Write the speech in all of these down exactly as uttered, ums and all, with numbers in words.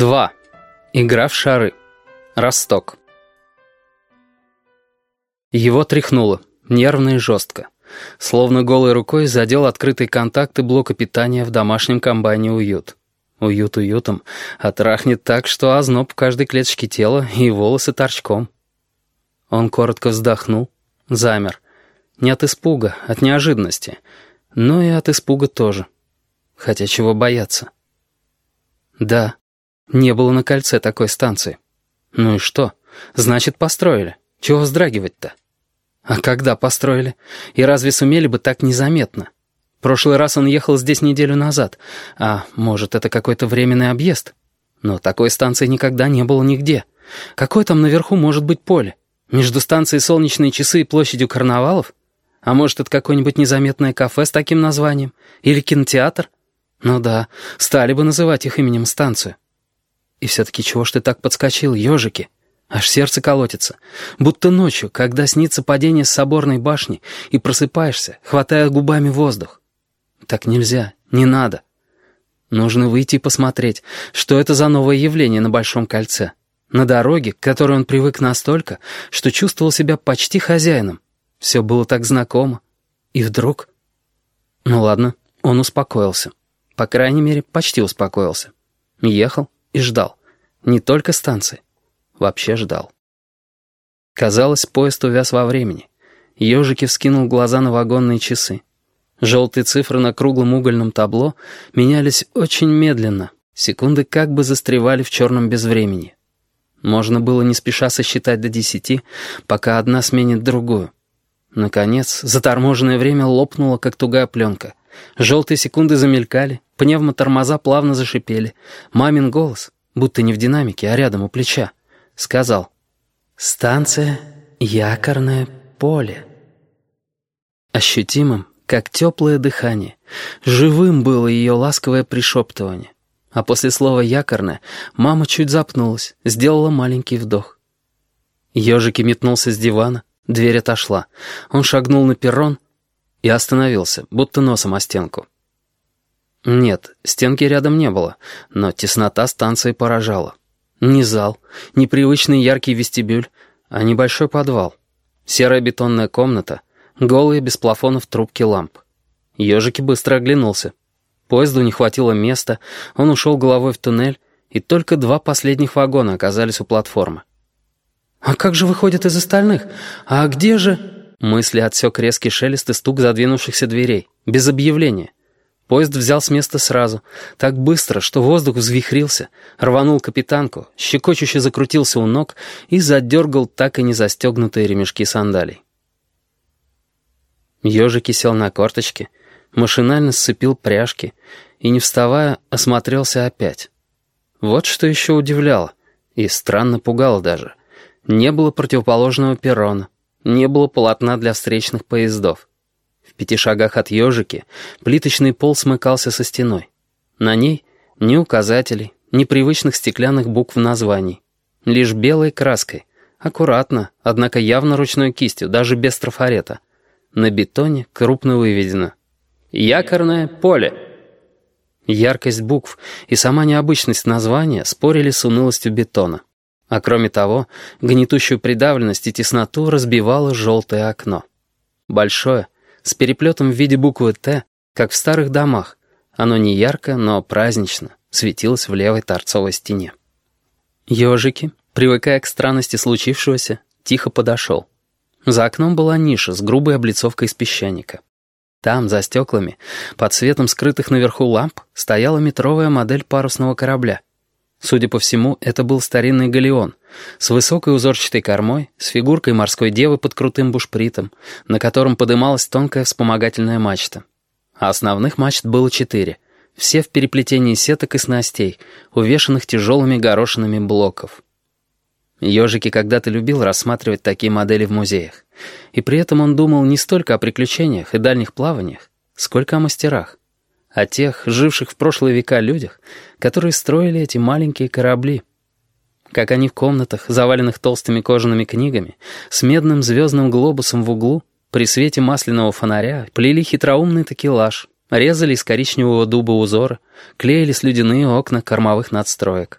два. Игра в шары. Росток. Его тряхнуло, нервно и жестко. Словно голой рукой задел открытые контакты блока питания в домашнем комбайне «Уют». Уют уютом, а трахнет так, что озноб в каждой клеточке тела и волосы торчком. Он коротко вздохнул, замер. Не от испуга, от неожиданности, но и от испуга тоже. Хотя чего бояться? Да, не было на кольце такой станции. Ну и что? Значит, построили. Чего вздрагивать-то? А когда построили? И разве сумели бы так незаметно? Прошлый раз он ехал здесь неделю назад. А может, это какой-то временный объезд? Но такой станции никогда не было нигде. Какое там наверху может быть поле? Между станцией «Солнечные часы» и площадью карнавалов? А может, это какое-нибудь незаметное кафе с таким названием? Или кинотеатр? Ну да, стали бы называть их именем станцию. И все-таки чего ж ты так подскочил, ежики? Аж сердце колотится. Будто ночью, когда снится падение с соборной башни, и просыпаешься, хватая губами воздух. Так нельзя, не надо. Нужно выйти и посмотреть, что это за новое явление на Большом кольце. На дороге, к которой он привык настолько, что чувствовал себя почти хозяином. Все было так знакомо. И вдруг... Ну ладно, он успокоился. По крайней мере, почти успокоился. Ехал и ждал. Не только станции. Вообще ждал. Казалось, поезд увяз во времени. Ежики вскинул глаза на вагонные часы. Желтые цифры на круглом угольном табло менялись очень медленно. Секунды как бы застревали в черном безвремени. Можно было не спеша сосчитать до десяти, пока одна сменит другую. Наконец, заторможенное время лопнуло, как тугая пленка. Желтые секунды замелькали, пневмотормоза плавно зашипели. Мамин голос, будто не в динамике, а рядом у плеча, сказал: «Станция Якорное поле». Ощутимым, как теплое дыхание, живым было ее ласковое пришептывание. А после слова «якорное» мама чуть запнулась, сделала маленький вдох. Ежики метнулся с дивана, дверь отошла. Он шагнул на перрон и остановился, будто носом о стенку. Нет, стенки рядом не было, но теснота станции поражала. Не зал, не привычный яркий вестибюль, а небольшой подвал. Серая бетонная комната, голые без плафонов трубки ламп. Ежики быстро оглянулся. Поезду не хватило места, он ушел головой в туннель, и только два последних вагона оказались у платформы. «А как же выходят из остальных? А где же...» Мысли отсек резкий шелест и стук задвинувшихся дверей. Без объявления. Поезд взял с места сразу, так быстро, что воздух взвихрился, рванул капитанку, щекочуще закрутился у ног и задергал так и не застегнутые ремешки сандалий. Ежики сел на корточки, машинально сцепил пряжки и, не вставая, осмотрелся опять. Вот что еще удивляло и странно пугало даже. Не было противоположного перрона, не было полотна для встречных поездов. В пяти шагах от ежики плиточный пол смыкался со стеной. На ней ни указателей, ни привычных стеклянных букв названий. Лишь белой краской, аккуратно, однако явно ручной кистью, даже без трафарета. На бетоне крупно выведено: «Якорное поле». Яркость букв и сама необычность названия спорили с унылостью бетона. А кроме того, гнетущую придавленность и тесноту разбивало желтое окно. Большое, с переплетом в виде буквы «Т», как в старых домах. Оно не ярко, но празднично светилось в левой торцовой стене. Ежики, привыкая к странности случившегося, тихо подошел. За окном была ниша с грубой облицовкой из песчаника. Там, за стеклами, под светом скрытых наверху ламп, стояла метровая модель парусного корабля. Судя по всему, это был старинный галеон, с высокой узорчатой кормой, с фигуркой морской девы под крутым бушпритом, на котором подымалась тонкая вспомогательная мачта. А основных мачт было четыре, все в переплетении сеток и снастей, увешанных тяжелыми горошинами блоков. Ежики когда-то любил рассматривать такие модели в музеях. И при этом он думал не столько о приключениях и дальних плаваниях, сколько о мастерах. О тех, живших в прошлые века людях, которые строили эти маленькие корабли. Как они в комнатах, заваленных толстыми кожаными книгами, с медным звездным глобусом в углу, при свете масляного фонаря, плели хитроумный такелаж, резали из коричневого дуба узоры, клеили слюдяные окна кормовых надстроек.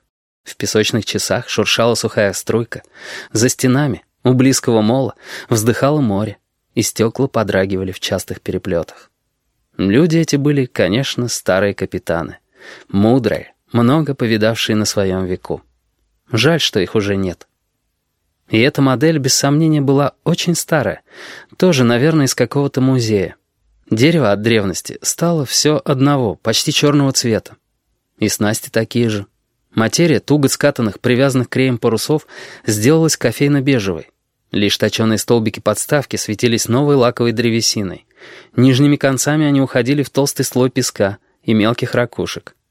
В песочных часах шуршала сухая струйка. За стенами, у близкого мола, вздыхало море, и стекла подрагивали в частых переплетах. Люди эти были, конечно, старые капитаны. Мудрые, много повидавшие на своем веку. Жаль, что их уже нет. И эта модель, без сомнения, была очень старая. Тоже, наверное, из какого-то музея. Дерево от древности стало все одного, почти черного цвета. И снасти такие же. Материя туго скатанных, привязанных клеем парусов сделалась кофейно-бежевой. Лишь точеные столбики подставки светились новой лаковой древесиной. Нижними концами они уходили в толстый слой песка и мелких ракушек.